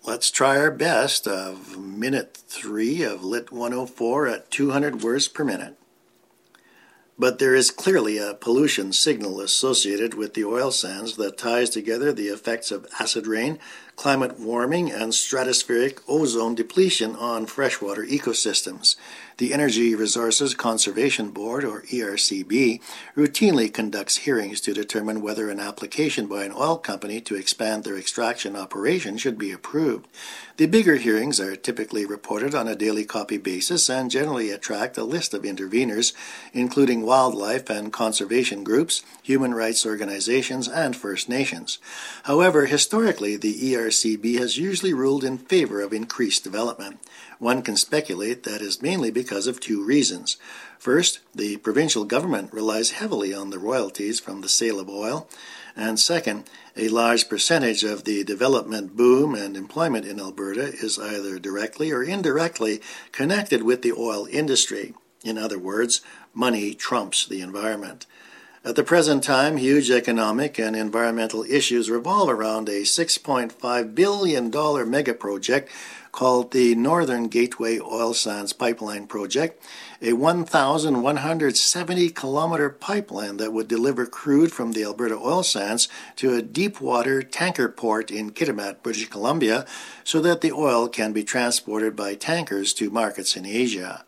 Let's try our best of minute 3 of Lit 104 at 200 words per minute. But there is clearly a pollution signal associated with the oil sands that ties together the effects of acid rain, climate warming, and stratospheric ozone depletion on freshwater ecosystems. The Energy Resources Conservation Board, or ERCB, routinely conducts hearings to determine whether an application by an oil company to expand their extraction operation should be approved. The bigger hearings are typically reported on a daily copy basis and generally attract a list of interveners, including wildlife and conservation groups, human rights organizations, and First Nations. However, historically, the ERCB has usually ruled in favor of increased development. One can speculate that is mainly because of two reasons. First, the provincial government relies heavily on the royalties from the sale of oil, and second, a large percentage of the development boom and employment in Alberta is either directly or indirectly connected with the oil industry. In other words, money trumps the environment. At the present time, huge economic and environmental issues revolve around a $6.5 billion mega project called the Northern Gateway Oil Sands Pipeline Project, a 1,170-kilometer pipeline that would deliver crude from the Alberta oil sands to a deep-water tanker port in Kitimat, British Columbia, so that the oil can be transported by tankers to markets in Asia.